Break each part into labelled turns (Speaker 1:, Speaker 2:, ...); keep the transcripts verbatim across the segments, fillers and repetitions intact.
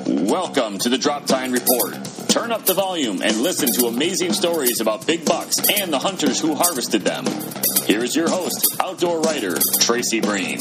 Speaker 1: Welcome to the Drop Time Report. Turn up the volume and listen to amazing stories about big bucks and the hunters who harvested them. Here is your host, outdoor writer, Tracy Breen.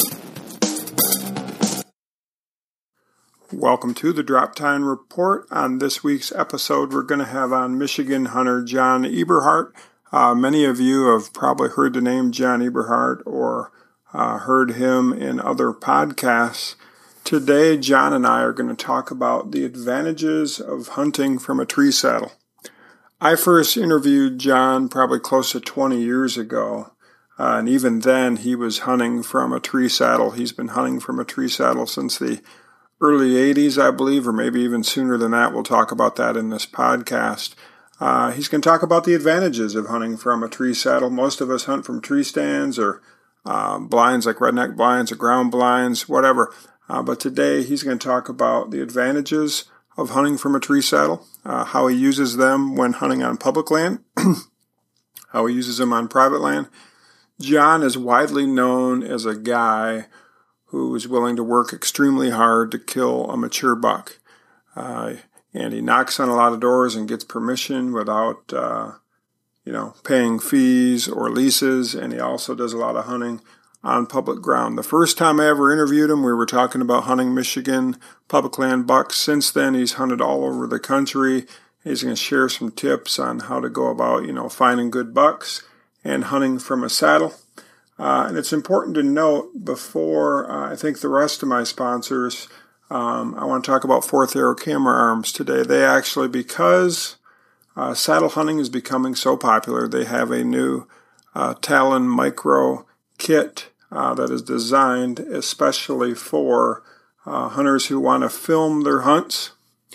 Speaker 2: Welcome to the Drop Time Report. On this week's episode, we're going to have on Michigan hunter John Eberhart. Uh, many of you have probably heard the name John Eberhart or uh, heard him in other podcasts. Today, John and I are going to talk about the advantages of hunting from a tree saddle. I first interviewed John probably close to twenty years ago, uh, and even then he was hunting from a tree saddle. He's been hunting from a tree saddle since the early eighties, I believe, or maybe even sooner than that. We'll talk about that in this podcast. Uh, he's going to talk about the advantages of hunting from a tree saddle. Most of us hunt from tree stands or uh, blinds like redneck blinds or ground blinds, whatever. Uh, but today he's going to talk about the advantages of hunting from a tree saddle, uh, how he uses them when hunting on public land, how he uses them on private land. John is widely known as a guy who is willing to work extremely hard to kill a mature buck. Uh, and he knocks on a lot of doors and gets permission without, uh, you know, paying fees or leases. And he also does a lot of hunting on public ground. The first time I ever interviewed him, we were talking about hunting Michigan public land bucks. Since then, he's hunted all over the country. He's going to share some tips on how to go about, you know, finding good bucks and hunting from a saddle. Uh, and it's important to note before uh, I think the rest of my sponsors, um, I want to talk about Fourth Arrow Camera Arms today. They actually, because uh, saddle hunting is becoming so popular, they have a new uh, Talon Micro kit Uh, that is designed especially for uh, hunters who want to film their hunts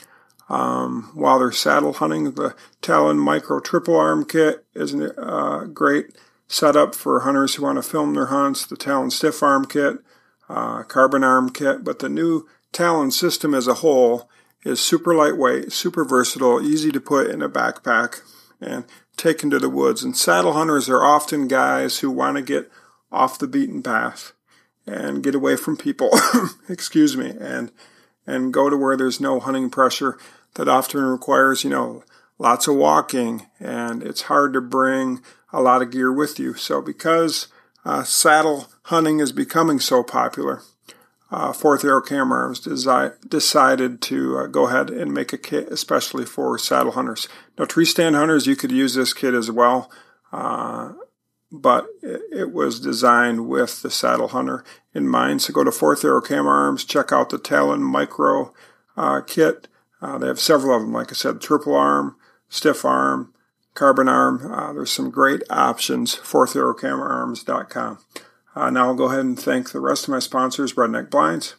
Speaker 2: um, while they're saddle hunting. The Talon Micro Triple Arm Kit is a uh, great setup for hunters who want to film their hunts. The Talon Stiff Arm Kit, uh, Carbon Arm Kit, but the new Talon system as a whole is super lightweight, super versatile, easy to put in a backpack and take into the woods. And saddle hunters are often guys who want to get off the beaten path and get away from people, excuse me, and and go to where there's no hunting pressure. That often requires, you know, lots of walking, and it's hard to bring a lot of gear with you. So because uh, saddle hunting is becoming so popular, uh, Fourth Arrow Camera Arms desi- decided to uh, go ahead and make a kit especially for saddle hunters. Now, tree stand hunters, you could use this kit as well. Uh, but it was designed with the saddle hunter in mind. So go to Fourth Arrow Camera Arms, check out the Talon Micro uh, kit. Uh, they have several of them, like I said, triple arm, stiff arm, carbon arm. Uh, there's some great options, fourth arrow camera arms dot com. Uh, now I'll go ahead and thank the rest of my sponsors, Redneck Blinds,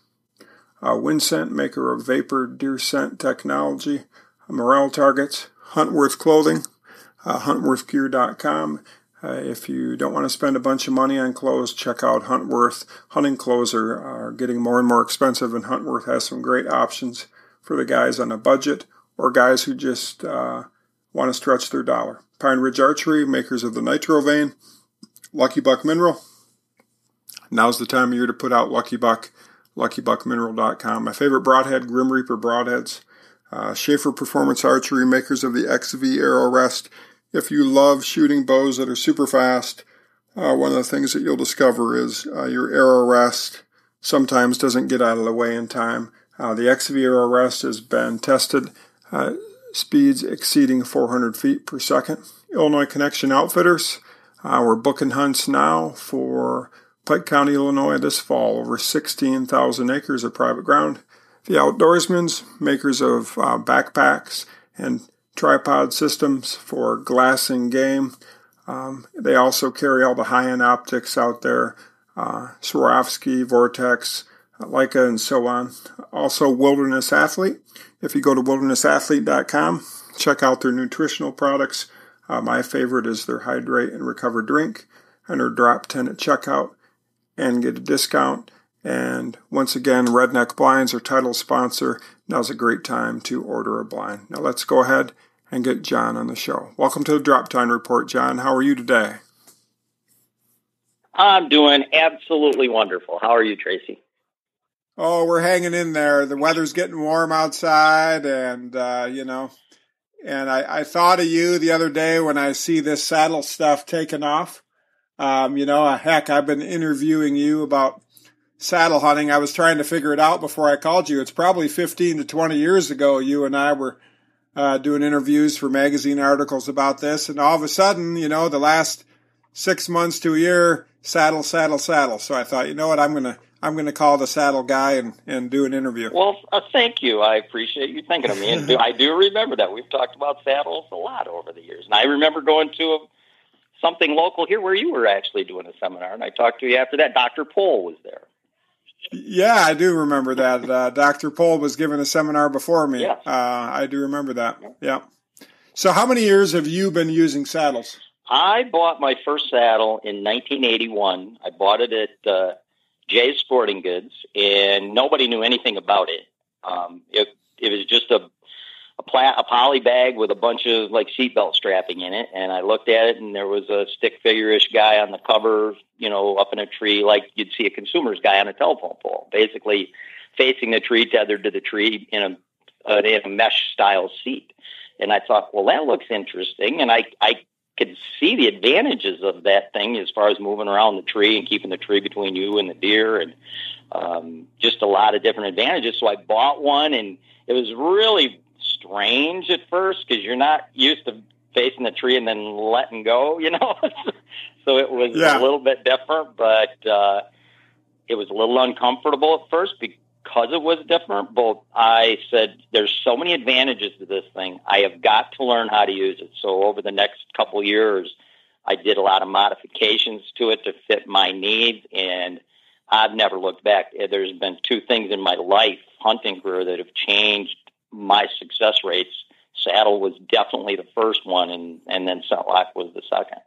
Speaker 2: uh, Windscent, maker of vapor deer scent technology, Morel Targets, Huntworth Clothing, uh, huntworth gear dot com. Uh, if you don't want to spend a bunch of money on clothes, check out Huntworth. Hunting clothes are, are getting more and more expensive, and Huntworth has some great options for the guys on a budget or guys who just uh, want to stretch their dollar. Pine Ridge Archery, makers of the Nitro Vein, Lucky Buck Mineral. Now's the time of year to put out Lucky Buck, lucky buck mineral dot com. My favorite broadhead, Grim Reaper broadheads. Uh, Schaefer Performance Archery, makers of the X V Arrow Rest. If you love shooting bows that are super fast, uh, one of the things that you'll discover is uh, your arrow rest sometimes doesn't get out of the way in time. Uh, the X V Arrow Rest has been tested, uh, speeds exceeding four hundred feet per second. Illinois Connection Outfitters, uh, we're booking hunts now for Pike County, Illinois this fall, over sixteen thousand acres of private ground. The Outdoorsmans, makers of uh, backpacks and tripod systems for glassing game. Um, they also carry all the high-end optics out there, uh, Swarovski, Vortex, Leica, and so on. Also, Wilderness Athlete. If you go to wilderness athlete dot com, check out their nutritional products. Uh, my favorite is their Hydrate and Recover drink, and their Drop ten at checkout, and get a discount. And once again, Redneck Blinds, our title sponsor. Now's a great time to order a blind. Now let's go ahead and get John on the show. Welcome to the Drop Time Report, John. How are you today?
Speaker 3: I'm doing absolutely wonderful. How are you, Tracy?
Speaker 2: Oh, we're hanging in there. The weather's getting warm outside, and, uh, you know, and I, I thought of you the other day when I see this saddle stuff taking off. Um, you know, heck, I've been interviewing you about saddle hunting. I was trying to figure it out before I called you. It's probably fifteen to twenty years ago you and I were uh, doing interviews for magazine articles about this, and all of a sudden, you know, the last six months to a year, saddle, saddle, saddle. So I thought, you know what, I'm going to I'm going to call the saddle guy and, and do an interview.
Speaker 3: Well, uh, thank you. I appreciate you thinking of me. And do, I do remember that. We've talked about saddles a lot over the years. And I remember going to a, something local here where you were actually doing a seminar, and I talked to you after that. Doctor Pohl was there.
Speaker 2: Yeah, I do remember that. Uh, Doctor Pohl was giving a seminar before me.
Speaker 3: Yes.
Speaker 2: Uh, I do remember that. Yeah. So how many years have you been using saddles?
Speaker 3: I bought my first saddle in nineteen eighty-one. I bought it at uh, Jay's Sporting Goods, and nobody knew anything about it. Um, it, it was just a a, pla- a poly bag with a bunch of like seatbelt strapping in it, and I looked at it, and there was a stick figure-ish guy on the cover, you know, up in a tree, like you'd see a consumer's guy on a telephone pole, basically facing the tree, tethered to the tree in a, uh, in a mesh-style seat. And I thought, well, that looks interesting, and I I could see the advantages of that thing as far as moving around the tree and keeping the tree between you and the deer, and um, just a lot of different advantages. So I bought one, and it was really strange at first because you're not used to facing the tree and then letting go, you know. So it was yeah. a little bit different, but uh, it was a little uncomfortable at first because it was different. But I said, there's so many advantages to this thing. I have got to learn how to use it. So over the next couple of years, I did a lot of modifications to it to fit my needs, and I've never looked back. There's been two things in my life, hunting career, that have changed my success rates. Saddle was definitely the first one, and, and then Scentlock was the second.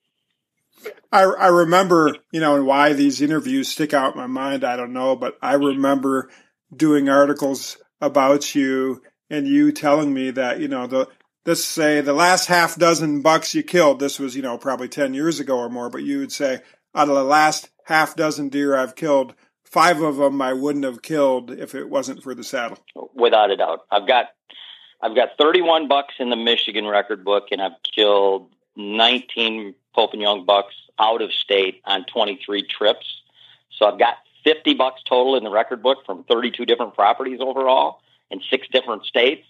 Speaker 2: I, I remember, you know, and why these interviews stick out in my mind, I don't know, but I remember doing articles about you and you telling me that, you know, the let's say the last half dozen bucks you killed, this was, you know, probably ten years ago or more, but you would say, out of the last half dozen deer I've killed, five of them I wouldn't have killed if it wasn't for the saddle.
Speaker 3: Without a doubt. I've got I've got thirty-one bucks in the Michigan record book, and I've killed nineteen Pope and Young bucks out of state on twenty-three trips. So I've got fifty bucks total in the record book from thirty-two different properties overall in six different states.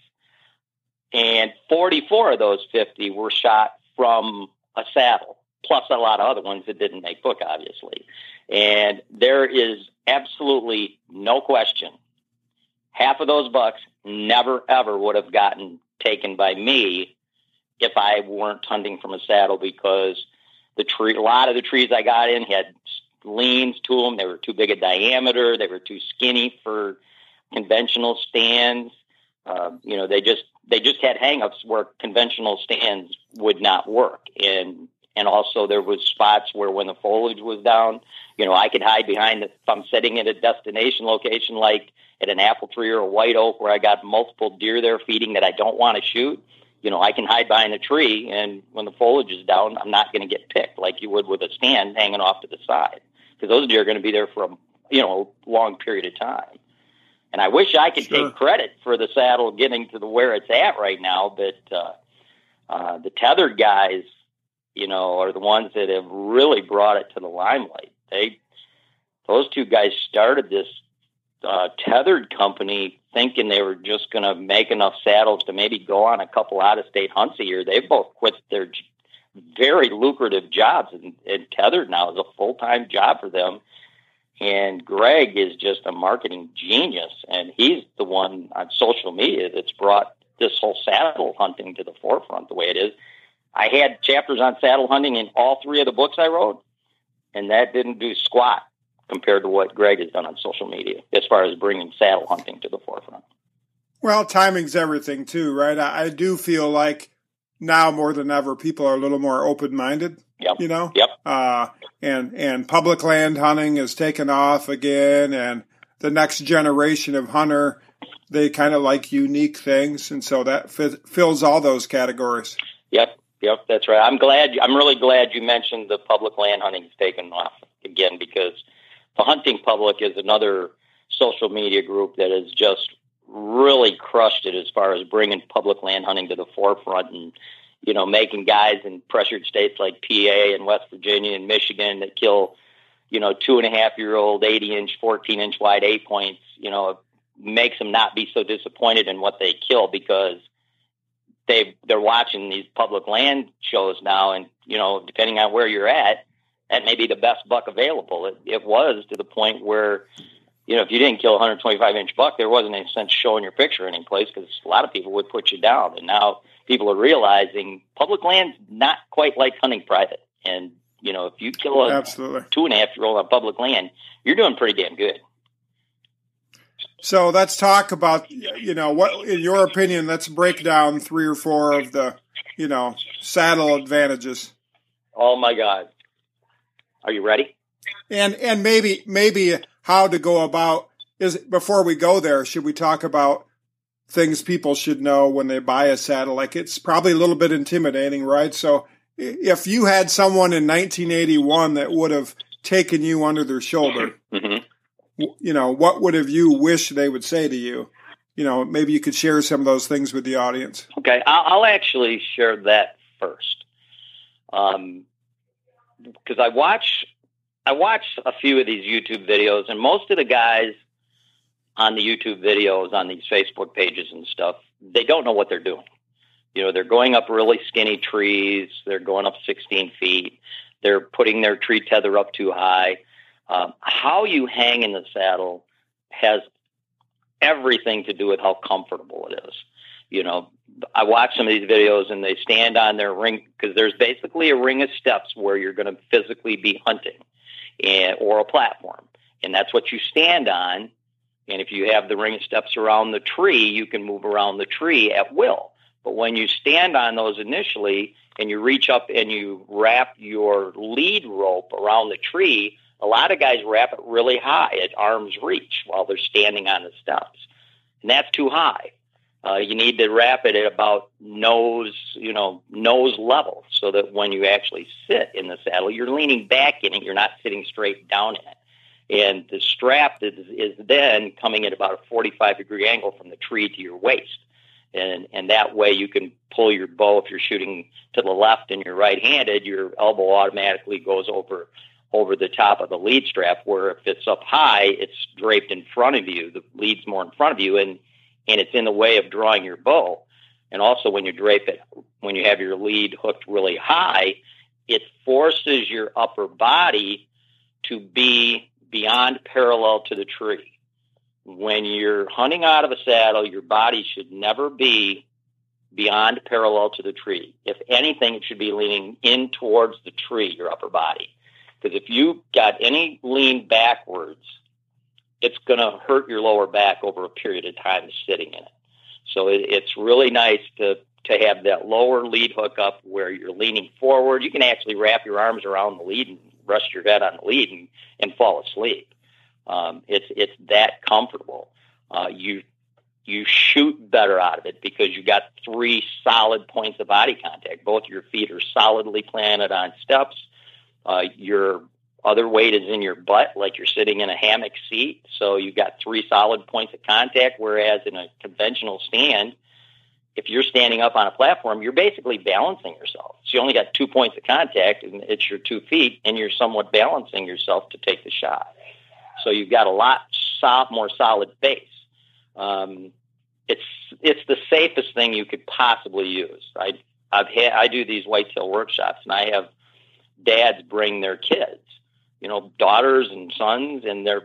Speaker 3: And forty-four of those fifty were shot from a saddle, plus a lot of other ones that didn't make book, obviously. And there is absolutely no question. Half of those bucks never, ever would have gotten taken by me if I weren't hunting from a saddle, because the tree, a lot of the trees I got in had leans to them. They were too big a diameter. They were too skinny for conventional stands. Uh, you know, they just they just had hangups where conventional stands would not work. And and also there was spots where when the foliage was down, you know, I could hide behind it. If I'm sitting at a destination location like at an apple tree or a white oak where I got multiple deer there feeding that I don't want to shoot, you know, I can hide behind a tree, and when the foliage is down, I'm not going to get picked like you would with a stand hanging off to the side, because those deer are going to be there for a, you know, long period of time. And I wish I could sure. take credit for the saddle getting to the where it's at right now, but uh, uh, the tethered guys, you know, are the ones that have really brought it to the limelight. They, those two guys started this uh, tethered company thinking they were just going to make enough saddles to maybe go on a couple out-of-state hunts a year. They've both quit their very lucrative jobs, and, and tethered now is a full-time job for them. And Greg is just a marketing genius, and he's the one on social media that's brought this whole saddle hunting to the forefront the way it is. I had chapters on saddle hunting in all three of the books I wrote, and that didn't do squat compared to what Greg has done on social media as far as bringing saddle hunting to the forefront.
Speaker 2: Well, timing's everything too, right? I, I do feel like now more than ever, people are a little more open-minded,
Speaker 3: yep.
Speaker 2: you know?
Speaker 3: Yep.
Speaker 2: Uh, and, and public land hunting has taken off again, and the next generation of hunter, they kind of like unique things, and so that f- fills all those categories.
Speaker 3: Yep. Yep, that's right. I'm glad. I'm really glad you mentioned the public land hunting has taken off again, because the hunting public is another social media group that has just really crushed it as far as bringing public land hunting to the forefront, and, you know, making guys in pressured states like P A and West Virginia and Michigan that kill, you know, two and a half year old eighty inch, fourteen inch wide eight points, you know, makes them not be so disappointed in what they kill, because they they're watching these public land shows now, and, you know, depending on where you're at, that may be the best buck available. It, it was to the point where, you know, if you didn't kill a one twenty-five inch buck, there wasn't any sense showing your picture any place, because a lot of people would put you down. And now people are realizing public land's not quite like hunting private. And, you know, if you kill a
Speaker 2: Absolutely.
Speaker 3: two and a half year old on public land, you're doing pretty damn good.
Speaker 2: So let's talk about, you know, what, in your opinion, let's break down three or four of the, you know, saddle advantages.
Speaker 3: Oh my God. Are you ready?
Speaker 2: And, and maybe, maybe how to go about is before we go there, should we talk about things people should know when they buy a saddle? Like, it's probably a little bit intimidating, right? So if you had someone in nineteen eighty-one that would have taken you under their shoulder, mm-hmm. you know, what would have you wish they would say to you? You know, maybe you could share some of those things with the audience.
Speaker 3: Okay, I'll, I'll actually share that first. Um, because I watch, I watch a few of these YouTube videos, and most of the guys on the YouTube videos, on these Facebook pages and stuff, they don't know what they're doing. You know, they're going up really skinny trees. They're going up sixteen feet. They're putting their tree tether up too high. Um, how you hang in the saddle has everything to do with how comfortable it is. You know, I watch some of these videos, and they stand on their ring, because there's basically a ring of steps where you're going to physically be hunting, and, or a platform. And that's what you stand on. And if you have the ring of steps around the tree, you can move around the tree at will. But when you stand on those initially and you reach up and you wrap your lead rope around the tree, a lot of guys wrap it really high at arm's reach while they're standing on the steps. And that's too high. Uh, you need to wrap it at about nose, you know, nose level, so that when you actually sit in the saddle, you're leaning back in it. You're not sitting straight down in it. And the strap is, is then coming at about a forty-five degree angle from the tree to your waist. And, and that way you can pull your bow. If you're shooting to the left and you're right-handed, your elbow automatically goes over over the top of the lead strap, where if it's up high, it's draped in front of you. The lead's more in front of you, and, and it's in the way of drawing your bow. And also when you drape it, when you have your lead hooked really high, it forces your upper body to be beyond parallel to the tree. When you're hunting out of a saddle, your body should never be beyond parallel to the tree. If anything, it should be leaning in towards the tree, your upper body. Because if you got any lean backwards, it's going to hurt your lower back over a period of time sitting in it. So it, it's really nice to, to have that lower lead hook up where you're leaning forward. You can actually wrap your arms around the lead and rest your head on the lead and, and fall asleep. Um, it's it's that comfortable. Uh, you you shoot better out of it because you got three solid points of body contact. Both your feet are solidly planted on steps. Uh, your other weight is in your butt, like you're sitting in a hammock seat. So you've got three solid points of contact, whereas in a conventional stand, if you're standing up on a platform, you're basically balancing yourself. So you only got two points of contact, and it's your two feet, and you're somewhat balancing yourself to take the shot. So you've got a lot soft, more solid base. Um, it's it's the safest thing you could possibly use. I I've had I do these whitetail workshops, and I have dads bring their kids, you know, daughters and sons, and their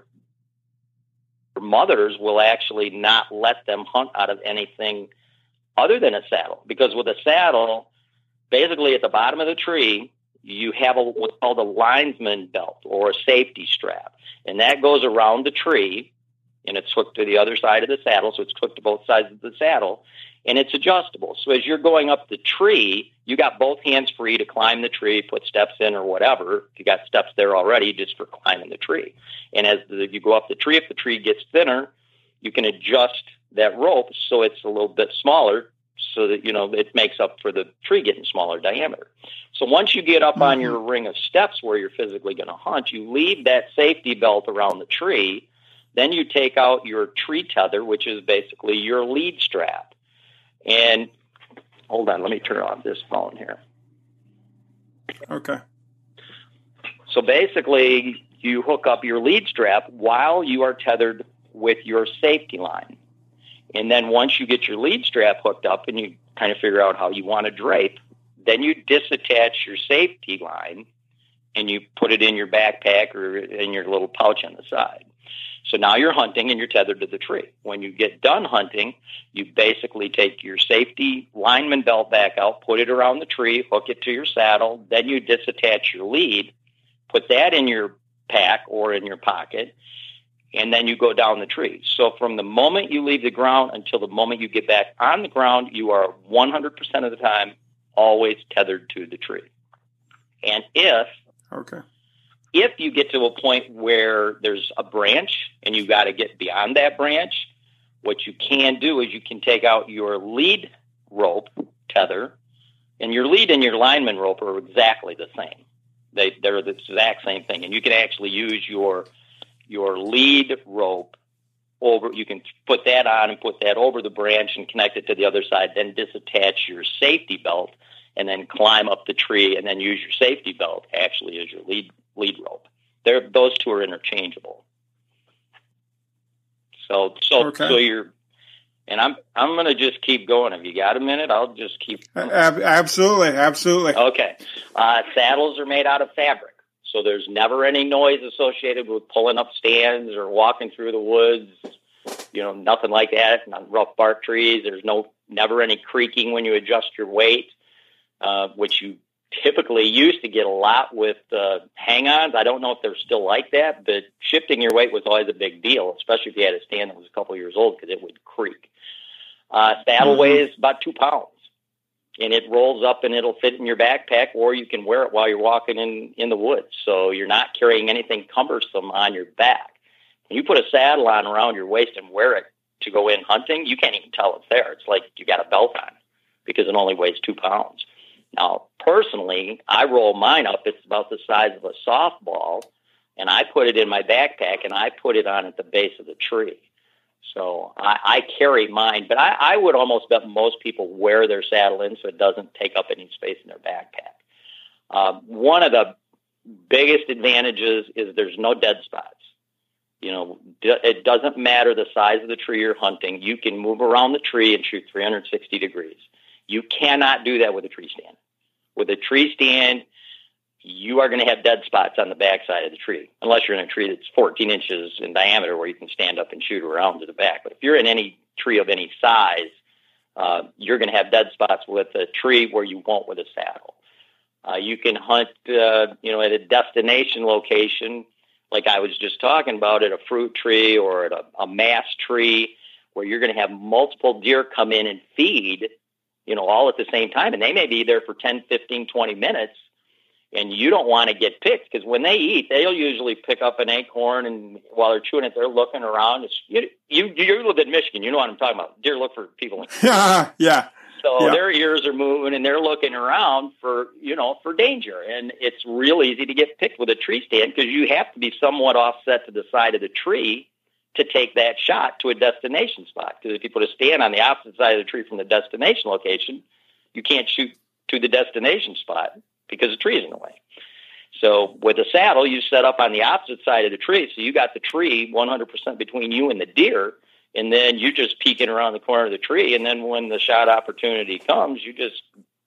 Speaker 3: mothers will actually not let them hunt out of anything other than a saddle, because with a saddle, basically at the bottom of the tree, you have a, what's called a linesman belt or a safety strap. And that goes around the tree, and it's hooked to the other side of the saddle, so it's hooked to both sides of the saddle, and it's adjustable. So as you're going up the tree, you got both hands free to climb the tree, put steps in or whatever. If you got steps there already, just for climbing the tree. And as the, you go up the tree, if the tree gets thinner, you can adjust that rope so it's a little bit smaller, so that, you know, it makes up for the tree getting smaller diameter. So once you get up mm-hmm. on your ring of steps where you're physically going to hunt, you leave that safety belt around the tree. Then you take out your tree tether, which is basically your lead strap. And hold on, let me turn off this phone here.
Speaker 2: Okay.
Speaker 3: So basically, you hook up your lead strap while you are tethered with your safety line. And then once you get your lead strap hooked up and you kind of figure out how you want to drape, then you disattach your safety line and you put it in your backpack or in your little pouch on the side. So now you're hunting and you're tethered to the tree. When you get done hunting, you basically take your safety lineman belt back out, put it around the tree, hook it to your saddle, then you disattach your lead, put that in your pack or in your pocket, and then you go down the tree. So from the moment you leave the ground until the moment you get back on the ground, you are one hundred percent of the time always tethered to the tree. And if
Speaker 2: okay.
Speaker 3: if you get to a point where there's a branch and you got to get beyond that branch, what you can do is you can take out your lead rope tether, and your lead and your lineman rope are exactly the same. They, they're the exact same thing. And you can actually use your your lead rope over, you can put that on and put that over the branch and connect it to the other side, then disattach your safety belt and then climb up the tree and then use your safety belt actually as your lead lead rope. They're, those two are interchangeable. So, so,
Speaker 2: okay.
Speaker 3: so you're, and I'm, I'm going to just keep going. If you got a minute, I'll just keep.
Speaker 2: Ab- absolutely. Absolutely.
Speaker 3: Okay. Uh, saddles are made out of fabric. So there's never any noise associated with pulling up stands or walking through the woods, you know, nothing like that. Not rough bark trees. There's no, never any creaking when you adjust your weight, uh, which you typically used to get a lot with uh, hang-ons. I don't know if they're still like that, but shifting your weight was always a big deal, especially if you had a stand that was a couple of years old because it would creak. Uh, saddle mm-hmm. weighs about two pounds, and it rolls up and it'll fit in your backpack, or you can wear it while you're walking in, in the woods. So you're not carrying anything cumbersome on your back. When you put a saddle on around your waist and wear it to go in hunting, you can't even tell it's there. It's like you got a belt on because it only weighs two pounds. Now, personally, I roll mine up. It's about the size of a softball, and I put it in my backpack, and I put it on at the base of the tree. So I, I carry mine, but I, I would almost bet most people wear their saddle in so it doesn't take up any space in their backpack. Uh, one of the biggest advantages is there's no dead spots. You know, it doesn't matter the size of the tree you're hunting. You can move around the tree and shoot three hundred sixty degrees. You cannot do that with a tree stand. With a tree stand, you are going to have dead spots on the backside of the tree, unless you're in a tree that's fourteen inches in diameter where you can stand up and shoot around to the back. But if you're in any tree of any size, uh, you're going to have dead spots with a tree where you won't with a saddle. Uh, you can hunt, uh, you know, at a destination location, like I was just talking about, at a fruit tree or at a, a mass tree, where you're going to have multiple deer come in and feed, you know, all at the same time. And they may be there for ten, fifteen, twenty minutes. And you don't want to get picked, because when they eat, they'll usually pick up an acorn, and while they're chewing it, they're looking around. It's, you, you, you live in Michigan. You know what I'm talking about. Deer look for people.
Speaker 2: yeah. yeah.
Speaker 3: So
Speaker 2: yeah.
Speaker 3: their ears are moving, and they're looking around for, you know, for danger. And it's real easy to get picked with a tree stand, because you have to be somewhat offset to the side of the tree to take that shot to a destination spot. Because if you put a stand on the opposite side of the tree from the destination location, you can't shoot to the destination spot because the tree is in the way. So with a saddle, you set up on the opposite side of the tree. So you got the tree one hundred percent between you and the deer, and then you're just peeking around the corner of the tree. And then when the shot opportunity comes, you just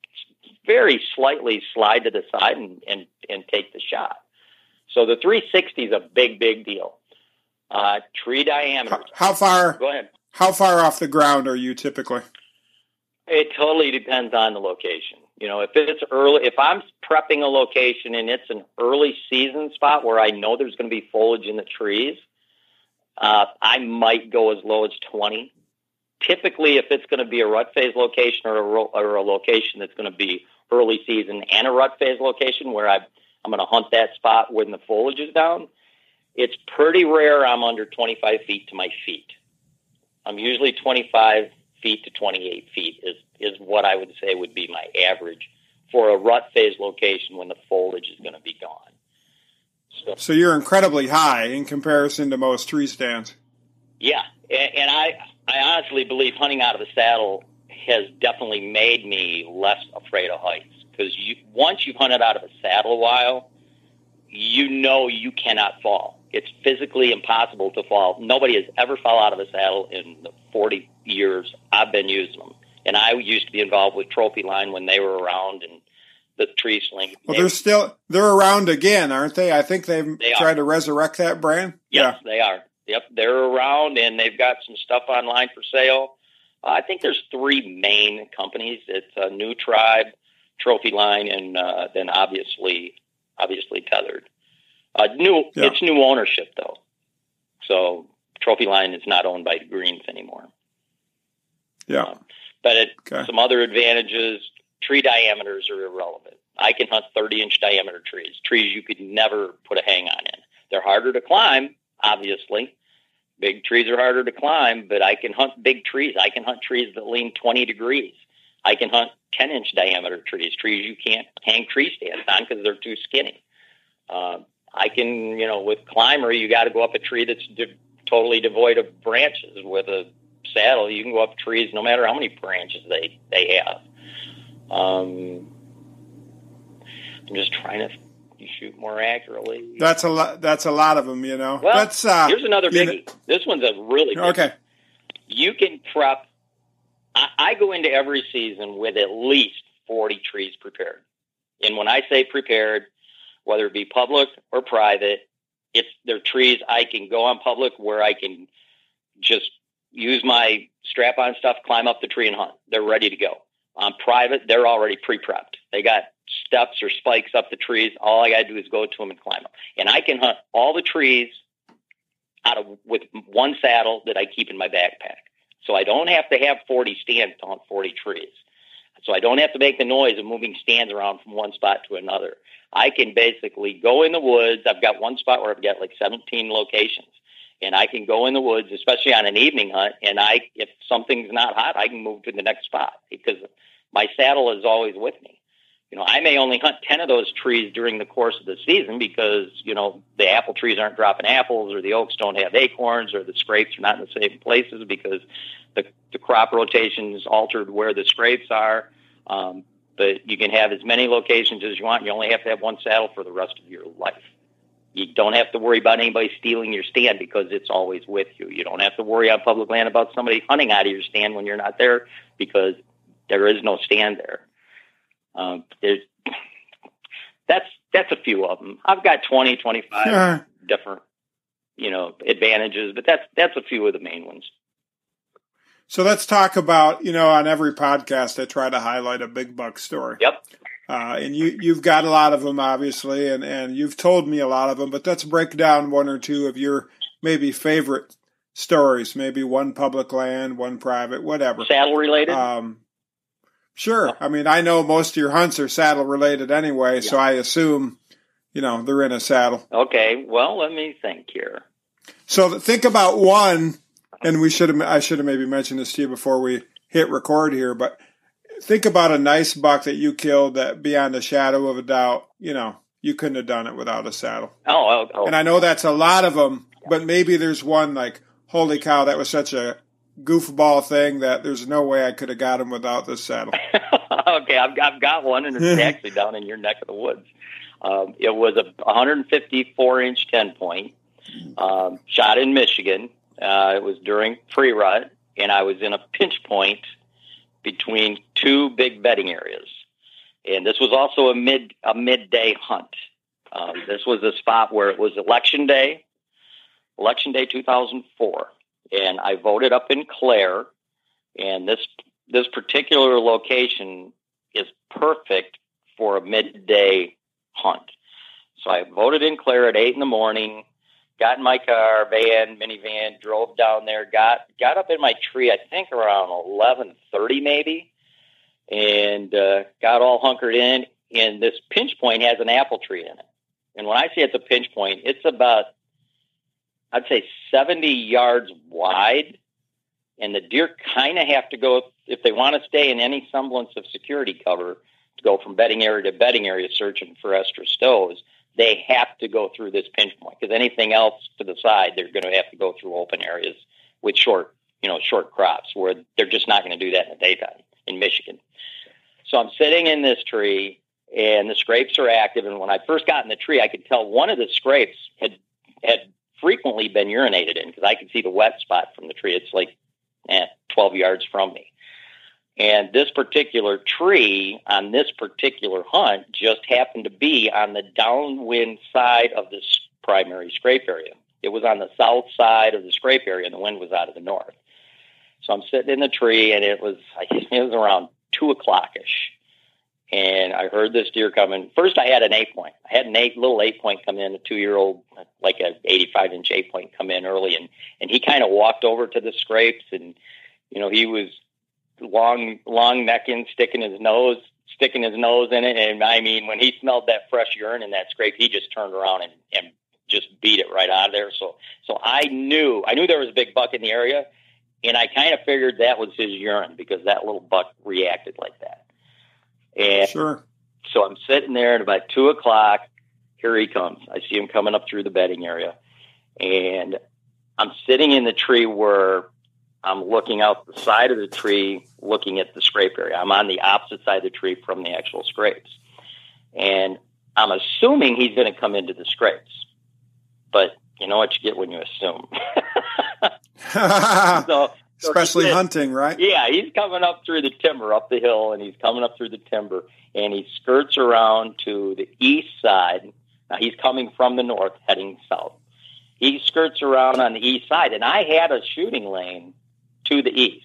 Speaker 3: very slightly slide to the side and, and, and take the shot. So the three sixty is a big, big deal. Uh, tree diameter.
Speaker 2: How, how far?
Speaker 3: Go ahead.
Speaker 2: How far off the ground are you typically?
Speaker 3: It totally depends on the location. You know, if it's early, if I'm prepping a location and it's an early season spot where I know there's going to be foliage in the trees, uh, I might go as low as twenty. Typically, if it's going to be a rut phase location or a, ro- or a location that's going to be early season and a rut phase location where I, I'm going to hunt that spot when the foliage is down, it's pretty rare I'm under twenty-five feet to my feet. I'm usually twenty-five feet to twenty-eight feet is, is what I would say would be my average for a rut phase location when the foliage is going to be gone.
Speaker 2: So, so you're incredibly high in comparison to most tree stands.
Speaker 3: Yeah, and, and I, I honestly believe hunting out of the saddle has definitely made me less afraid of heights, because you, once you've hunted out of a saddle a while, you know you cannot fall. It's physically impossible to fall. Nobody has ever fallen out of a saddle in the forty years I've been using them. And I used to be involved with Trophy Line when they were around, and the tree sling.
Speaker 2: Well, they're still, they're around again, aren't they? I think they've
Speaker 3: they
Speaker 2: tried to resurrect that brand.
Speaker 3: Yes,
Speaker 2: yeah.
Speaker 3: they are. Yep, they're around, and they've got some stuff online for sale. Uh, I think there's three main companies. It's a New Tribe, Trophy Line, and uh, then obviously, obviously Tethered. Uh, new, yeah. It's new ownership though, so Trophy Line is not owned by Greens anymore.
Speaker 2: Yeah,
Speaker 3: uh, but it,
Speaker 2: okay.
Speaker 3: Some other advantages: tree diameters are irrelevant. I can hunt thirty-inch diameter trees, trees you could never put a hang on in. They're harder to climb, obviously. Big trees are harder to climb, but I can hunt big trees. I can hunt trees that lean twenty degrees. I can hunt ten-inch diameter trees, trees you can't hang tree stands on because they're too skinny. Uh, I can, you know, with climber, you got to go up a tree that's de- totally devoid of branches. With a saddle, you can go up trees no matter how many branches they, they have. Um, I'm just trying to shoot more accurately.
Speaker 2: That's a lot. That's a lot of them, you know.
Speaker 3: Well,
Speaker 2: that's, uh,
Speaker 3: here's another biggie. Know. This one's a really big
Speaker 2: okay.
Speaker 3: You can prep. I, I go into every season with at least forty trees prepared. And when I say prepared, whether it be public or private, it's they're trees I can go on public where I can just use my strap-on stuff, climb up the tree and hunt. They're ready to go. On private, they're already pre-prepped. They got steps or spikes up the trees. All I got to do is go to them and climb them. And I can hunt all the trees out of with one saddle that I keep in my backpack. So I don't have to have forty stands to hunt forty trees. So I don't have to make the noise of moving stands around from one spot to another. I can basically go in the woods. I've got one spot where I've got like seventeen locations. And I can go in the woods, especially on an evening hunt, and I, if something's not hot, I can move to the next spot because my saddle is always with me. You know, I may only hunt ten of those trees during the course of the season because, you know, the apple trees aren't dropping apples, or the oaks don't have acorns, or the scrapes are not in the same places because the, the crop rotation is altered where the scrapes are. Um, but you can have as many locations as you want. You only have to have one saddle for the rest of your life. You don't have to worry about anybody stealing your stand because it's always with you. You don't have to worry on public land about somebody hunting out of your stand when you're not there because there is no stand there. Um, there's, that's that's a few of them. I've got twenty, twenty-five
Speaker 2: sure.
Speaker 3: different, you know, advantages, but that's that's a few of the main ones.
Speaker 2: So let's talk about, you know, on every podcast I try to highlight a big buck story.
Speaker 3: Yep.
Speaker 2: Uh, and you, you've got a lot of them, obviously, and, and you've told me a lot of them, but let's break down one or two of your maybe favorite stories, maybe one public land, one private, whatever.
Speaker 3: Saddle related?
Speaker 2: Um, sure. I mean, I know most of your hunts are saddle related anyway, yeah. So I assume, you know, they're in a saddle.
Speaker 3: Okay. Well, let me think here.
Speaker 2: So think about one, and we should have, I should have maybe mentioned this to you before we hit record here, but think about a nice buck that you killed that beyond a shadow of a doubt, you know, you couldn't have done it without a saddle.
Speaker 3: Oh, oh, oh.
Speaker 2: And I know that's a lot of them, but maybe there's one like, holy cow, that was such a goofball thing that there's no way I could have got him without this saddle.
Speaker 3: Okay, I've got, I've got one, and it's actually down in your neck of the woods. Um, it was a one fifty-four inch ten point, um, shot in Michigan. Uh, it was during pre-rut, and I was in a pinch point between two big bedding areas. And this was also a mid a midday hunt. Um, this was a spot where it was election day, election day two thousand four. And I voted up in Clare. And this this particular location is perfect for a midday hunt. So I voted in Clare at eight in the morning, got in my car, van, minivan, drove down there, got got up in my tree, I think around eleven thirty maybe, and uh, got all hunkered in. And this pinch point has an apple tree in it. And when I say it's a pinch point, it's about, I'd say seventy yards wide. And the deer kind of have to go, if they want to stay in any semblance of security cover, to go from bedding area to bedding area searching for estrus stows, they have to go through this pinch point, because anything else to the side, they're going to have to go through open areas with short, you know, short crops where they're just not going to do that in the daytime in Michigan. So I'm sitting in this tree and the scrapes are active. And when I first got in the tree, I could tell one of the scrapes had, had frequently been urinated in because I could see the wet spot from the tree. It's like eh, twelve yards from me. And this particular tree on this particular hunt just happened to be on the downwind side of this primary scrape area. It was on the south side of the scrape area, and the wind was out of the north. So I'm sitting in the tree, and it was I think it was around two o'clock-ish. And I heard this deer coming. First, I had an eight point. I had an eight little eight point come in, a two-year-old, like a eighty-five inch eight point come in early, and and he kind of walked over to the scrapes, and you know he was long, long necking, sticking his nose, sticking his nose in it, and I mean when he smelled that fresh urine in that scrape, he just turned around and, and just beat it right out of there. So so I knew I knew there was a big buck in the area, and I kind of figured that was his urine because that little buck reacted like that. And
Speaker 2: sure.
Speaker 3: So I'm sitting there at about two o'clock. Here he comes. I see him coming up through the bedding area. And I'm sitting in the tree where I'm looking out the side of the tree, looking at the scrape area. I'm on the opposite side of the tree from the actual scrapes. And I'm assuming he's going to come into the scrapes. But you know what you get when you assume. so,
Speaker 2: So Especially
Speaker 3: did,
Speaker 2: hunting, right?
Speaker 3: Yeah, he's coming up through the timber, up the hill, and he's coming up through the timber, and he skirts around to the east side. Now, he's coming from the north, heading south. He skirts around on the east side, and I had a shooting lane to the east.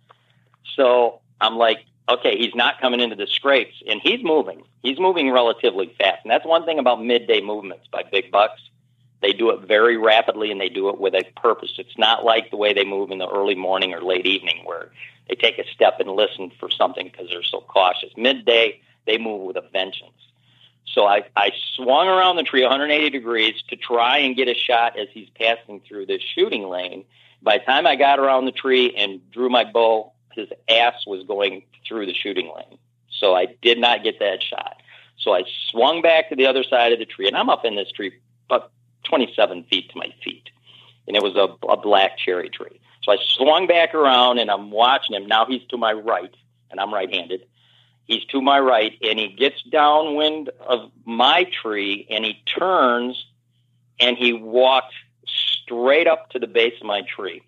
Speaker 3: So I'm like, okay, he's not coming into the scrapes, and he's moving. He's moving relatively fast, and that's one thing about midday movements by big bucks. They do it very rapidly, and they do it with a purpose. It's not like the way they move in the early morning or late evening where they take a step and listen for something because they're so cautious. Midday, they move with a vengeance. So I, I swung around the tree one hundred eighty degrees to try and get a shot as he's passing through this shooting lane. By the time I got around the tree and drew my bow, his ass was going through the shooting lane. So I did not get that shot. So I swung back to the other side of the tree, and I'm up in this tree about twenty-seven feet to my feet. And it was a, a black cherry tree. So I swung back around and I'm watching him. Now he's to my right, and I'm right-handed. He's to my right, and he gets downwind of my tree, and he turns, and he walked straight up to the base of my tree.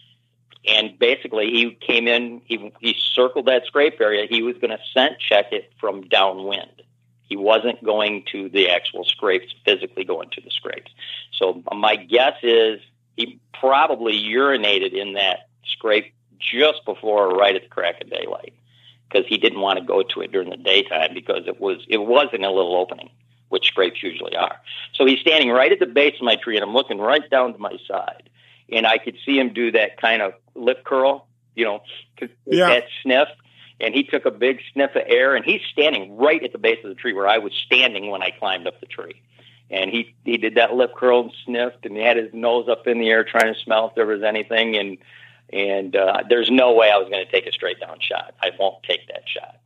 Speaker 3: And basically, he came in, he, he circled that scrape area. He was going to scent check it from downwind. He wasn't going to the actual scrapes, physically going to the scrapes. So my guess is he probably urinated in that scrape just before or right at the crack of daylight because he didn't want to go to it during the daytime because it was it was in a little opening, which scrapes usually are. So he's standing right at the base of my tree, and I'm looking right down to my side. And I could see him do that kind of lip curl, you know,
Speaker 2: yeah.
Speaker 3: that sniff. And he took a big sniff of air, and he's standing right at the base of the tree where I was standing when I climbed up the tree. And he, he did that lip curl and sniffed, and he had his nose up in the air trying to smell if there was anything. And and uh, there's no way I was going to take a straight down shot. I won't take that shot.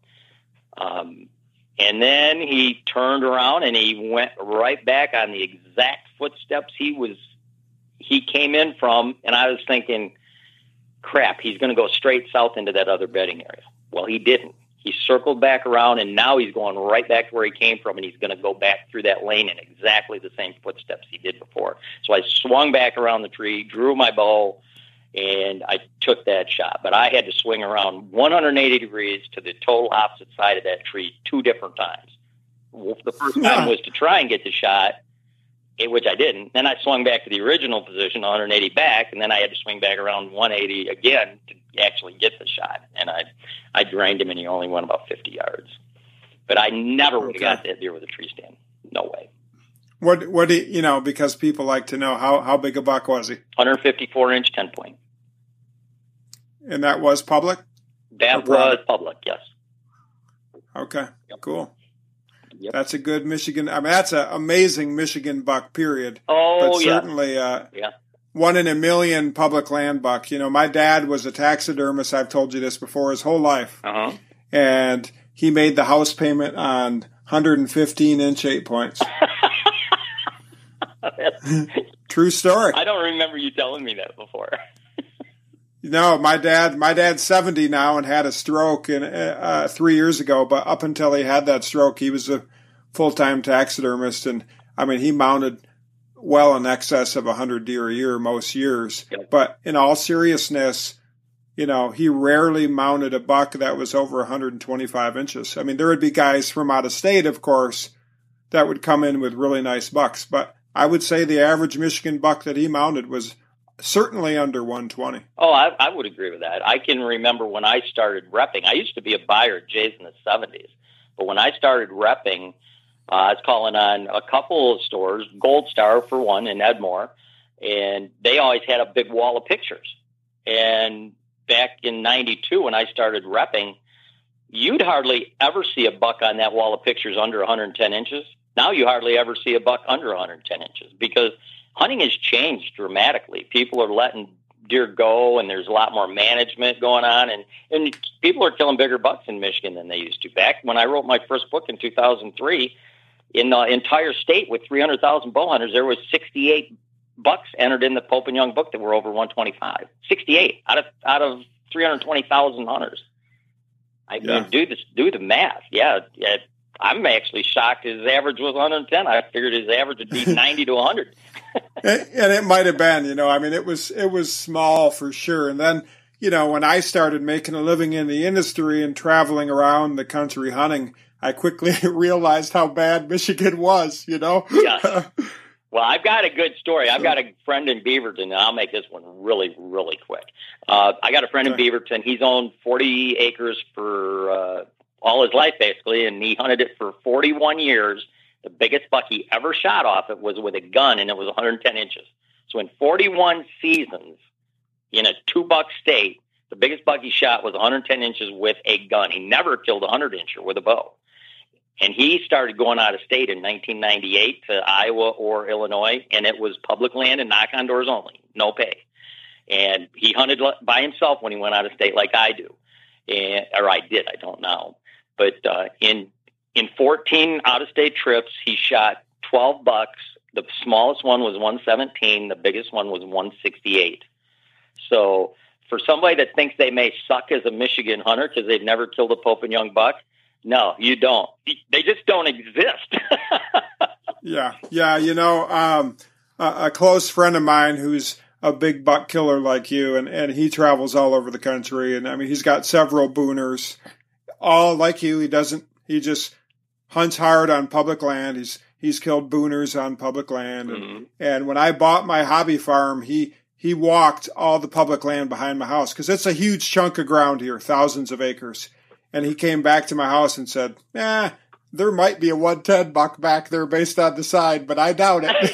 Speaker 3: Um, and then he turned around and he went right back on the exact footsteps he was he came in from. And I was thinking, crap, he's going to go straight south into that other bedding area. Well, he didn't. He circled back around, and now he's going right back to where he came from, and he's going to go back through that lane in exactly the same footsteps he did before. So I swung back around the tree, drew my bow, and I took that shot. But I had to swing around one hundred eighty degrees to the total opposite side of that tree two different times. The first time was to try and get the shot, which I didn't. Then I swung back to the original position, one hundred eighty back, and then I had to swing back around one eighty again to actually get the shot. And I I drained him, and he only went about fifty yards. But I never would have
Speaker 2: okay.
Speaker 3: got that deer with a tree stand. No way.
Speaker 2: What, what do you, you know, because people like to know, how, how big a buck was he?
Speaker 3: one fifty-four inch, ten point.
Speaker 2: And that was public?
Speaker 3: That was public, yes.
Speaker 2: Okay,
Speaker 3: yep.
Speaker 2: Cool.
Speaker 3: Yep.
Speaker 2: That's a good Michigan. I mean, that's an amazing Michigan buck, period.
Speaker 3: Oh,
Speaker 2: but certainly,
Speaker 3: yeah.
Speaker 2: Uh,
Speaker 3: yeah.
Speaker 2: one in a million public land buck. You know, my dad was a taxidermist. I've told you this before, his whole life.
Speaker 3: Uh-huh.
Speaker 2: And he made the house payment on one hundred fifteen inch eight points. True story.
Speaker 3: I don't remember you telling me that before.
Speaker 2: No, my dad, my dad's seventy now and had a stroke in, uh, three years ago. But up until he had that stroke, he was a full-time taxidermist. And I mean, he mounted well in excess of a hundred deer a year most years. Yep. But in all seriousness, you know, he rarely mounted a buck that was over one hundred twenty-five inches. I mean, there would be guys from out of state, of course, that would come in with really nice bucks. But I would say the average Michigan buck that he mounted was certainly under one twenty.
Speaker 3: Oh, I, I would agree with that. I can remember when I started repping. I used to be a buyer at Jay's in the seventies. But when I started repping, uh, I was calling on a couple of stores, Gold Star for one in Edmore, and they always had a big wall of pictures. And back in ninety-two, when I started repping, you'd hardly ever see a buck on that wall of pictures under one hundred ten inches. Now you hardly ever see a buck under one hundred ten inches because hunting has changed dramatically. People are letting deer go, and there's a lot more management going on, and, and people are killing bigger bucks in Michigan than they used to. Back when I wrote my first book in two thousand three, in the entire state with three hundred thousand bow hunters, there was sixty-eight bucks entered in the Pope and Young book that were over one twenty-five. sixty-eight out of out of three hundred twenty thousand hunters. I yeah. mean, do this, do the math. Yeah, yeah. I'm actually shocked his average was one hundred ten. I figured his average would be ninety to one hundred.
Speaker 2: and, and it might have been, you know, I mean, it was it was small for sure. And then, you know, when I started making a living in the industry and traveling around the country hunting, I quickly realized how bad Michigan was, you know?
Speaker 3: Yes. Well, I've got a good story. I've got a friend in Beaverton, and I'll make this one really, really quick. Uh, I got a friend okay. in Beaverton. He's owned forty acres for uh, all his life, basically, and he hunted it for forty-one years. The biggest buck he ever shot off it was with a gun, and it was one hundred ten inches. So in forty-one seasons in a two-buck state, the biggest buck he shot was one hundred ten inches with a gun. He never killed a hundred-incher with a bow. And he started going out of state in nineteen ninety-eight to Iowa or Illinois, and it was public land and knock on doors only, no pay. And he hunted by himself when he went out of state like I do. And, or I did, I don't know. But uh, in in fourteen out-of-state trips, he shot twelve bucks. The smallest one was one seventeen. The biggest one was one sixty-eight. So for somebody that thinks they may suck as a Michigan hunter because they've never killed a Pope and Young buck, no, you don't. They just don't exist.
Speaker 2: yeah, yeah. You know, um, a, a close friend of mine who's a big buck killer like you, and, and he travels all over the country. And I mean, he's got several booners. All like you, he doesn't. He just hunts hard on public land. He's he's killed booners on public land. And, mm-hmm. and when I bought my hobby farm, he he walked all the public land behind my house because it's a huge chunk of ground here, thousands of acres. And he came back to my house and said, "Eh, there might be a one ten buck back there based on the side, but I doubt it."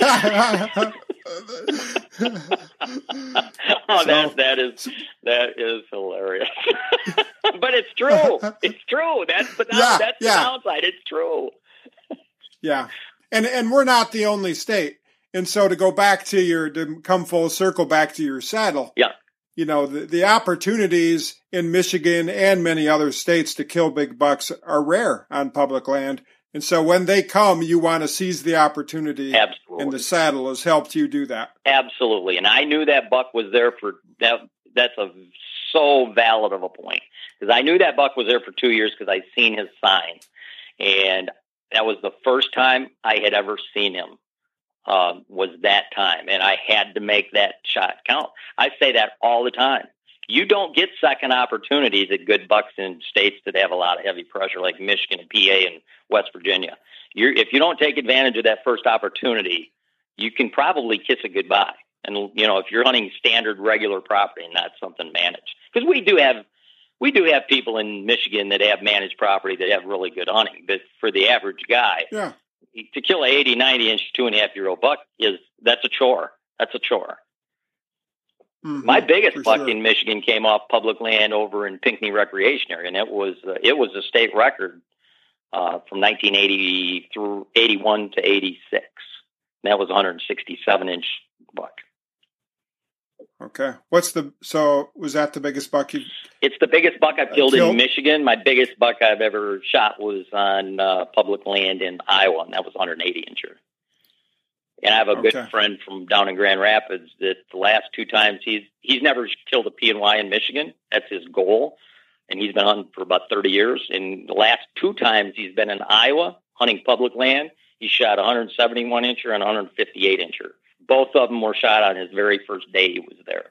Speaker 3: oh, so, that that is that is hilarious. But it's true. It's true. That's the yeah, that's the yeah. downside. It's true.
Speaker 2: yeah, and and we're not the only state. And so to go back to your to come full circle back to your saddle.
Speaker 3: Yeah.
Speaker 2: You know, the, the opportunities in Michigan and many other states to kill big bucks are rare on public land. And so when they come, you want to seize the opportunity.
Speaker 3: Absolutely.
Speaker 2: And the saddle has helped you do that.
Speaker 3: Absolutely. And I knew that buck was there for that. That's a so valid of a point because I knew that buck was there for two years because I'd seen his sign. And that was the first time I had ever seen him. Um, was that time, and I had to make that shot count. I say that all the time. You don't get second opportunities at good bucks in states that have a lot of heavy pressure, like Michigan and P A and West Virginia. You're, if you don't take advantage of that first opportunity, you can probably kiss it goodbye. And you know, if you're hunting standard, regular property and not something managed, because we do have we do have people in Michigan that have managed property that have really good hunting, but for the average guy,
Speaker 2: yeah.
Speaker 3: to kill an eighty, ninety inch, two and a half year old buck is that's a chore. That's a chore. Mm-hmm, My biggest buck sure. in Michigan came off public land over in Pinckney Recreation Area, and it was uh, it was a state record uh, from nineteen eighty through eighty-one to eighty-six. And that was a one hundred sixty-seven inch buck.
Speaker 2: Okay, what's the so was that the biggest buck you?
Speaker 3: It's the biggest buck I've killed, uh,
Speaker 2: killed?
Speaker 3: in Michigan. My biggest buck I've ever shot was on uh, public land in Iowa, and that was one hundred eighty incher. And I have a
Speaker 2: Okay.
Speaker 3: good friend from down in Grand Rapids that the last two times he's he's never killed a P N Y in Michigan. That's his goal. And he's been hunting for about thirty years. And the last two times he's been in Iowa hunting public land, he shot a one seventy-one incher and a one fifty-eight incher. Both of them were shot on his very first day he was there.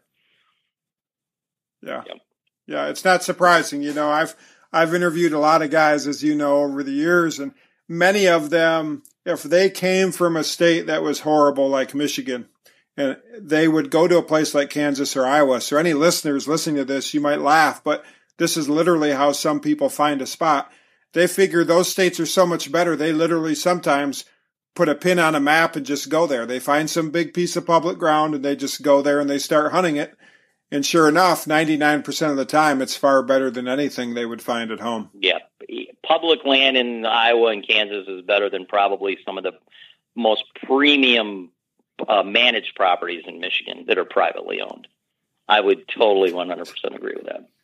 Speaker 2: Yeah.
Speaker 3: Yep.
Speaker 2: Yeah, it's not surprising. You know, I've I've interviewed a lot of guys, as you know, over the years, and many of them, if they came from a state that was horrible like Michigan, and they would go to a place like Kansas or Iowa. So any listeners listening to this, you might laugh, but this is literally how some people find a spot. They figure those states are so much better, they literally sometimes put a pin on a map and just go there. They find some big piece of public ground and they just go there and they start hunting it. And sure enough, ninety-nine percent of the time, it's far better than anything they would find at home.
Speaker 3: Yeah. Public land in Iowa and Kansas is better than probably some of the most premium uh, managed properties in Michigan that are privately owned. I would totally one hundred percent agree with that.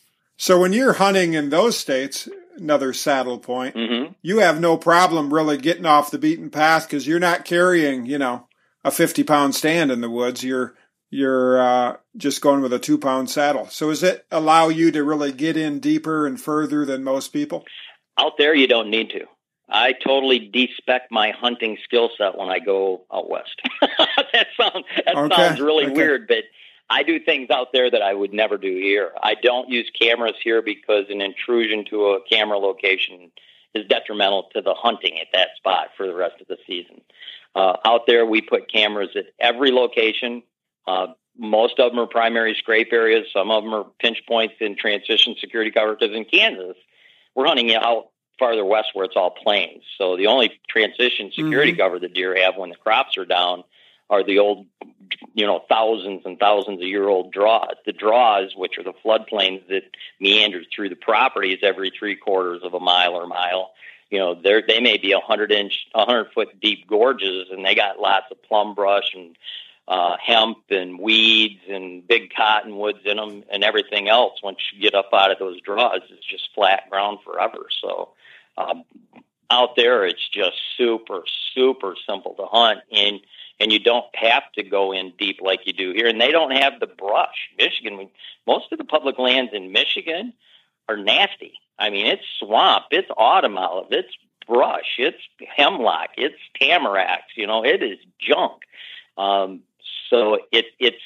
Speaker 2: So when you're hunting in those states, another saddle point,
Speaker 3: Mm-hmm.
Speaker 2: you have no problem really getting off the beaten path because you're not carrying, you know, a fifty pound stand in the woods. You're You're uh, just going with a two pound saddle. So does it allow you to really get in deeper and further than most people?
Speaker 3: Out there, you don't need to. I totally de-spec my hunting skill set when I go out west. that sounds that
Speaker 2: Okay.
Speaker 3: sounds really
Speaker 2: Okay.
Speaker 3: weird, but I do things out there that I would never do here. I don't use cameras here because an intrusion to a camera location is detrimental to the hunting at that spot for the rest of the season. Uh, out there, we put cameras at every location. Uh, most of them are primary scrape areas. Some of them are pinch points in transition security cover. Because in Kansas, we're hunting out farther west where it's all plains. So the only transition security
Speaker 2: Mm-hmm.
Speaker 3: cover the deer have when the crops are down are the old, you know, thousands and thousands of year old draws. The draws, which are the floodplains that meander through the properties every three quarters of a mile or mile. You know, they they may be a hundred inch, a hundred foot deep gorges, and they got lots of plum brush and Uh, hemp and weeds and big cottonwoods in them and everything else. Once you get up out of those draws, it's just flat ground forever. So um, out there, it's just super, super simple to hunt, and and you don't have to go in deep like you do here. And they don't have the brush. Michigan, most of the public lands in Michigan are nasty. I mean, it's swamp, it's autumn olive, it's brush, it's hemlock, it's tamaracks. You know, it is junk. Um, So it, it's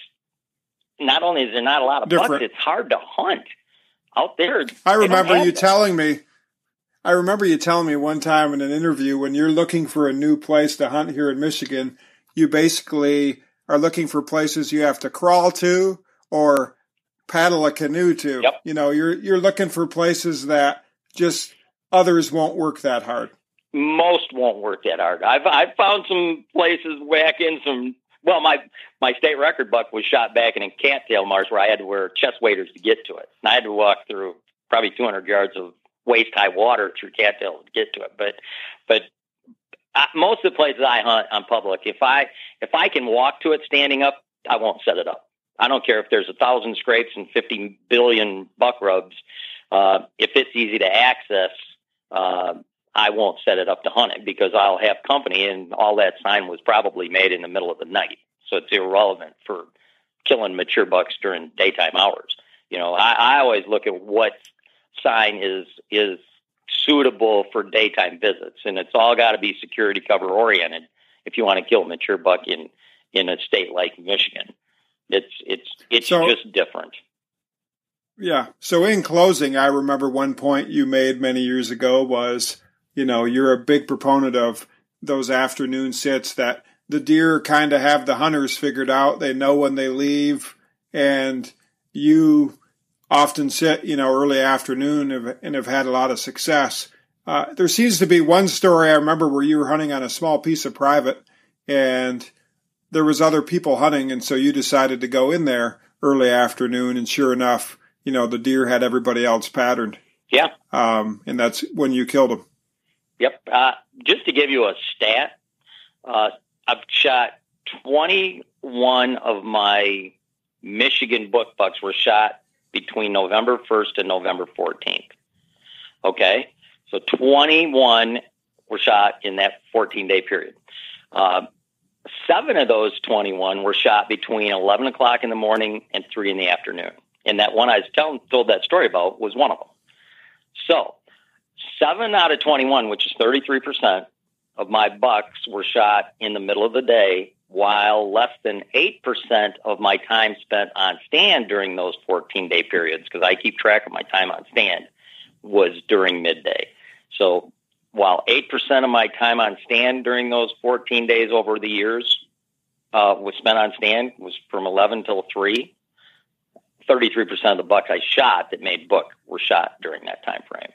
Speaker 3: not only is there not a lot of
Speaker 2: Different.
Speaker 3: bucks, it's hard to hunt out there.
Speaker 2: I remember you
Speaker 3: that.
Speaker 2: telling me, I remember you telling me one time in an interview when you're looking for a new place to hunt here in Michigan, you basically are looking for places you have to crawl to or paddle a canoe to.
Speaker 3: Yep.
Speaker 2: You know, you're you're looking for places that just others won't work that hard.
Speaker 3: Most won't work that hard. I've I've found some places back in some. Well, my my state record buck was shot back in a cattail marsh where I had to wear chest waders to get to it. And I had to walk through probably two hundred yards of waist high water through cattail to get to it. But but I, most of the places I hunt on public, if I if I can walk to it standing up, I won't set it up. I don't care if there's a thousand scrapes and fifty billion buck rubs. Uh, if it's easy to access, uh, I won't set it up to hunt it because I'll have company, and all that sign was probably made in the middle of the night. So it's irrelevant for killing mature bucks during daytime hours. You know, I, I always look at what sign is, is suitable for daytime visits, and it's all got to be security cover oriented. If you want to kill a mature buck in, in a state like Michigan, it's, it's, it's
Speaker 2: So-
Speaker 3: just different.
Speaker 2: Yeah. So in closing, I remember one point you made many years ago was, you know, you're a big proponent of those afternoon sits that the deer kind of have the hunters figured out. They know when they leave, and you often sit, you know, early afternoon and have, and have had a lot of success. Uh, there seems to be one story I remember where you were hunting on a small piece of private and there was other people hunting. And so you decided to go in there early afternoon, and sure enough, you know, the deer had everybody else patterned.
Speaker 3: Yeah.
Speaker 2: Um, and that's when you killed them.
Speaker 3: Yep. Uh, just to give you a stat, uh, I've shot twenty-one of my Michigan book bucks were shot between November first and November fourteenth. Okay. So twenty-one were shot in that fourteen day period. Uh, seven of those twenty-one were shot between eleven o'clock in the morning and three in the afternoon. And that one I was telling, told that story about was one of them. So seven out of twenty-one, which is thirty-three percent of my bucks, were shot in the middle of the day, while less than eight percent of my time spent on stand during those fourteen-day periods, because I keep track of my time on stand, was during midday. So while eight percent of my time on stand during those fourteen days over the years uh, was spent on stand, was from eleven till three, thirty-three percent of the bucks I shot that made book were shot during that time frame.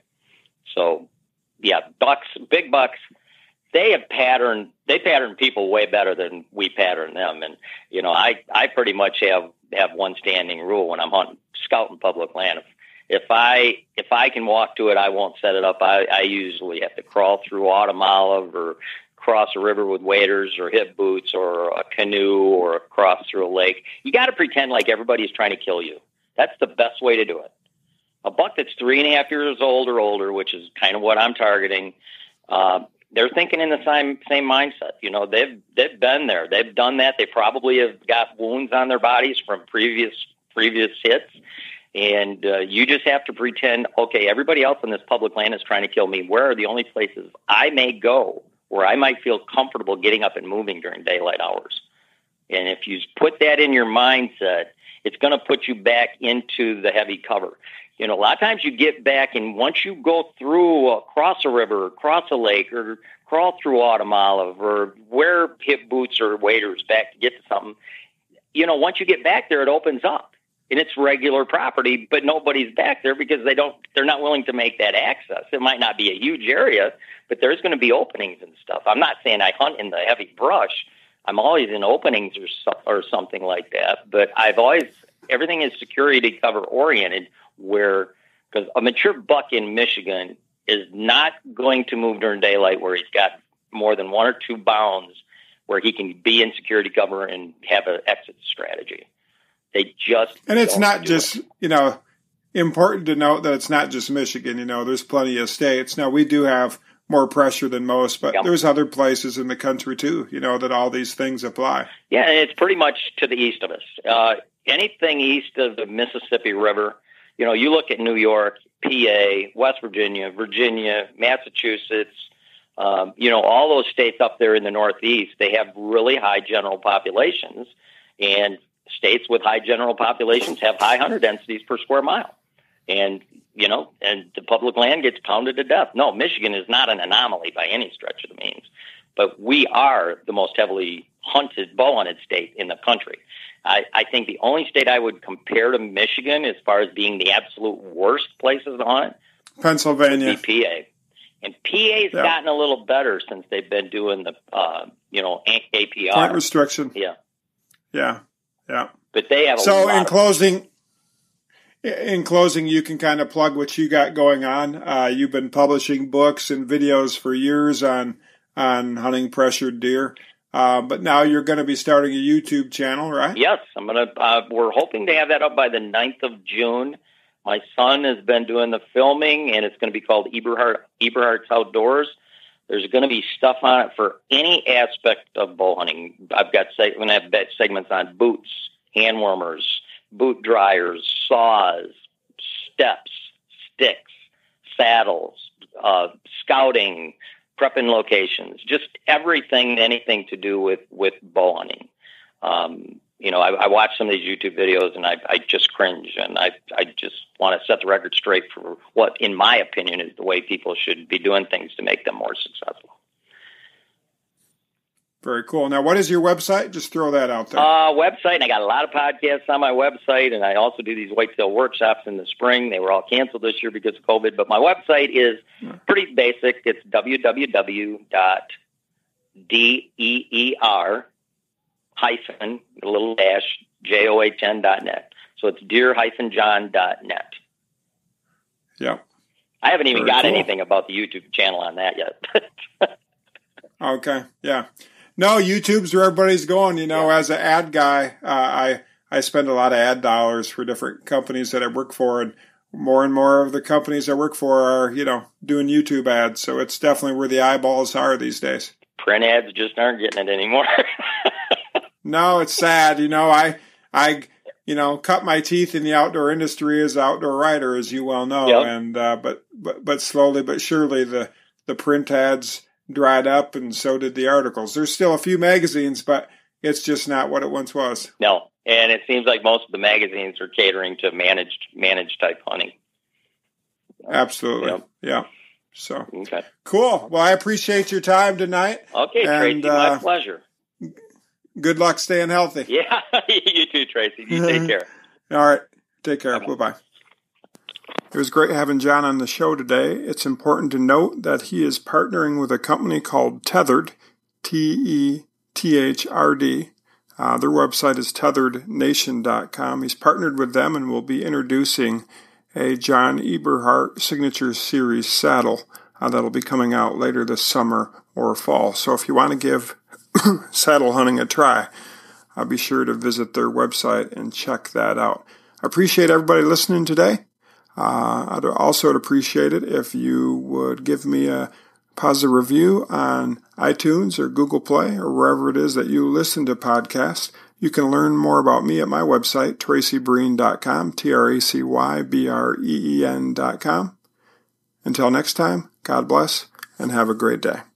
Speaker 3: So, yeah, bucks, big bucks, they have patterned, they pattern people way better than we pattern them. And, you know, I, I pretty much have, have one standing rule when I'm hunting, scouting public land. If, if I, if I can walk to it, I won't set it up. I, I usually have to crawl through autumn olive or cross a river with waders or hip boots or a canoe or cross through a lake. You got to pretend like everybody's trying to kill you. That's the best way to do it. A buck that's three and a half years old or older, which is kind of what I'm targeting, uh, they're thinking in the same same mindset. You know, they've they've been there, they've done that. They probably have got wounds on their bodies from previous previous hits, and uh, you just have to pretend, okay, everybody else on this public land is trying to kill me. Where are the only places I may go where I might feel comfortable getting up and moving during daylight hours? And if you put that in your mindset, it's going to put you back into the heavy cover. You know, a lot of times you get back, and once you go through, uh, cross a river, cross a lake, or crawl through autumn olive, or wear hip boots or waders back to get to something, you know, once you get back there, it opens up, and it's regular property, but nobody's back there because they don't, they're not willing to make that access. It might not be a huge area, but there's going to be openings and stuff. I'm not saying I hunt in the heavy brush. I'm always in openings or so, or something like that, but I've always, everything is security cover oriented, where, because a mature buck in Michigan is not going to move during daylight where he's got more than one or two bounds where he can be in security cover and have an exit strategy. They just,
Speaker 2: and it's not
Speaker 3: do
Speaker 2: just,
Speaker 3: it.
Speaker 2: you know, important to note that it's not just Michigan. You know, there's plenty of states. Now, we do have more pressure than most, but
Speaker 3: Yep.
Speaker 2: there's other places in the country too, you know, that all these things apply.
Speaker 3: Yeah, and it's pretty much to the east of us. Uh, anything east of the Mississippi River, you know, you look at New York, P A, West Virginia, Virginia, Massachusetts, um, you know, all those states up there in the Northeast, they have really high general populations, and states with high general populations have high hunter densities per square mile. And, you know, and the public land gets pounded to death. No, Michigan is not an anomaly by any stretch of the means, but we are the most heavily hunted, bow hunted state in the country. I, I think the only state I would compare to Michigan as far as being the absolute worst places to hunt
Speaker 2: Pennsylvania,
Speaker 3: would be P A. And P A's
Speaker 2: yeah.
Speaker 3: gotten a little better since they've been doing the, uh, you know, A P R.
Speaker 2: Point restriction.
Speaker 3: Yeah.
Speaker 2: Yeah. Yeah.
Speaker 3: But they have a
Speaker 2: so
Speaker 3: lot
Speaker 2: in
Speaker 3: of-
Speaker 2: closing, in closing, you can kind of plug what you got going on. Uh, you've been publishing books and videos for years on, on hunting pressured deer. Uh, but now you're going to be starting a YouTube channel, right?
Speaker 3: Yes, I'm gonna. Uh, we're hoping to have that up by the ninth of June. My son has been doing the filming, and it's going to be called Eberhart Eberhart's Outdoors. There's going to be stuff on it for any aspect of bow hunting. I've got seg- I'm going to have segments on boots, hand warmers, boot dryers, saws, steps, sticks, saddles, uh, scouting, prepping locations, just everything, anything to do with, with bow hunting. Um, you know, I, I watch some of these YouTube videos and I, I just cringe, and I, I just want to set the record straight for what, in my opinion, is the way people should be doing things to make them more successful.
Speaker 2: Very cool. Now, what is your website? Just throw that out there.
Speaker 3: Uh, website, and I got a lot of podcasts on my website, and I also do these whitetail workshops in the spring. They were all canceled this year because of COVID, but my website is pretty basic. It's w w w dot deer hyphen, a little dash, J O H N dot net. So it's deer hyphen john dot net.
Speaker 2: Yeah.
Speaker 3: I haven't even
Speaker 2: Very
Speaker 3: got
Speaker 2: cool.
Speaker 3: anything about the YouTube channel on that yet.
Speaker 2: Okay. Yeah. No, YouTube's where everybody's going. You know,
Speaker 3: Yeah.
Speaker 2: as an ad guy, uh, I I spend a lot of ad dollars for different companies that I work for, and more and more of the companies I work for are, you know, doing YouTube ads. So it's definitely where the eyeballs are these days.
Speaker 3: Print ads just aren't getting it anymore.
Speaker 2: no, it's sad. You know, I, I, you know, cut my teeth in the outdoor industry as an outdoor writer, as you well know. Yep. And, uh, but, but, but slowly but surely the, the print ads dried up, and so did the articles. There's still a few magazines, but it's just not what it once was.
Speaker 3: No. And it seems like most of the magazines are catering to managed, managed type hunting.
Speaker 2: Absolutely. Yep. Yeah. So,
Speaker 3: okay.
Speaker 2: Cool. Well, I appreciate your time tonight.
Speaker 3: Okay,
Speaker 2: and,
Speaker 3: Tracy,
Speaker 2: uh,
Speaker 3: my pleasure.
Speaker 2: Good luck staying healthy.
Speaker 3: Yeah, you too, Tracy. You take care.
Speaker 2: All right. Take care.
Speaker 3: Bye-bye.
Speaker 2: Bye-bye. It was great having John on the show today. It's important to note that he is partnering with a company called Tethered, T E T H R D. Uh, their website is tethered nation dot com. He's partnered with them and will be introducing a John Eberhart Signature Series saddle uh, that'll be coming out later this summer or fall. So if you want to give saddle hunting a try, I'll be sure to visit their website and check that out. I appreciate everybody listening today. Uh, I'd also appreciate it if you would give me a positive review on iTunes or Google Play or wherever it is that you listen to podcasts. You can learn more about me at my website, tracy breen dot com, T R A C Y B R E E N dot com. Until next time, God bless and have a great day.